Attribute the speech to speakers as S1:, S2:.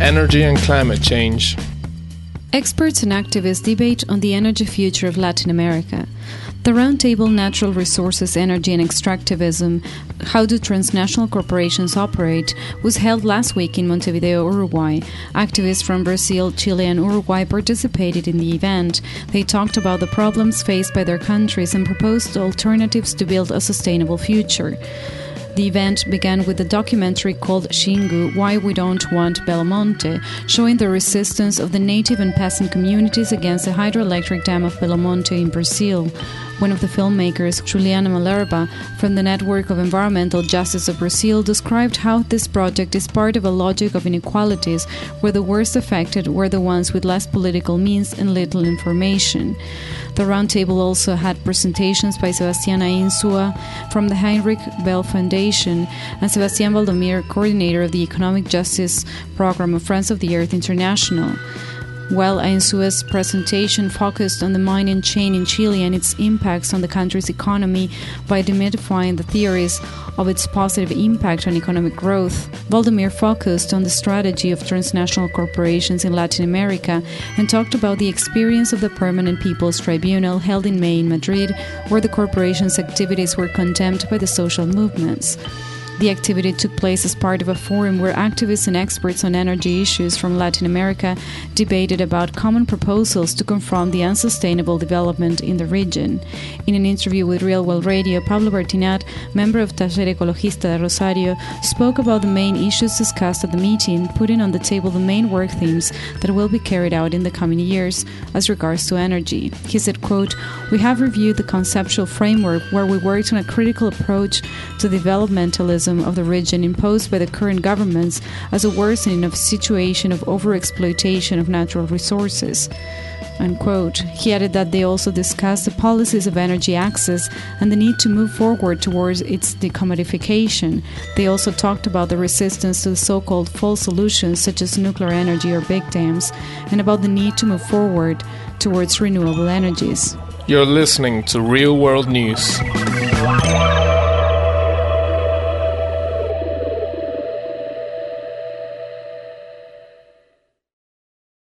S1: energy and climate change.
S2: Experts and activists debate on the energy future of Latin America. The Roundtable Natural Resources, Energy and Extractivism, How Do Transnational Corporations Operate, was held last week in Montevideo, Uruguay. Activists from Brazil, Chile and Uruguay participated in the event. They talked about the problems faced by their countries and proposed alternatives to build a sustainable future. The event began with a documentary called Xingu, Why We Don't Want Belo Monte, showing the resistance of the native and peasant communities against the hydroelectric dam of Belo Monte in Brazil. One of the filmmakers, Juliana Malerba, from the Network of Environmental Justice of Brazil, described how this project is part of a logic of inequalities where the worst affected were the ones with less political means and little information. The roundtable also had presentations by Sebastiana Insua from the Heinrich Bell Foundation and Sebastián Valdomir, coordinator of the Economic Justice Program of Friends of the Earth International. While Insua's presentation focused on the mining chain in Chile and its impacts on the country's economy by demystifying the theories of its positive impact on economic growth, Valdomir focused on the strategy of transnational corporations in Latin America and talked about the experience of the Permanent People's Tribunal held in May in Madrid, where the corporation's activities were condemned by the social movements. The activity took place as part of a forum where activists and experts on energy issues from Latin America debated about common proposals to confront the unsustainable development in the region. In an interview with Real World Radio, Pablo Bertinat, member of Taller Ecologista de Rosario, spoke about the main issues discussed at the meeting, putting on the table the main work themes that will be carried out in the coming years as regards to energy. He said, quote, "We have reviewed the conceptual framework where we worked on a critical approach to developmentalism of the region imposed by the current governments as a worsening of a situation of overexploitation of natural resources." Unquote. He added that they also discussed the policies of energy access and the need to move forward towards its decommodification. They also talked about the resistance to the so-called false solutions such as nuclear energy or big dams, and about the need to move forward towards renewable energies.
S1: You're listening to Real World News.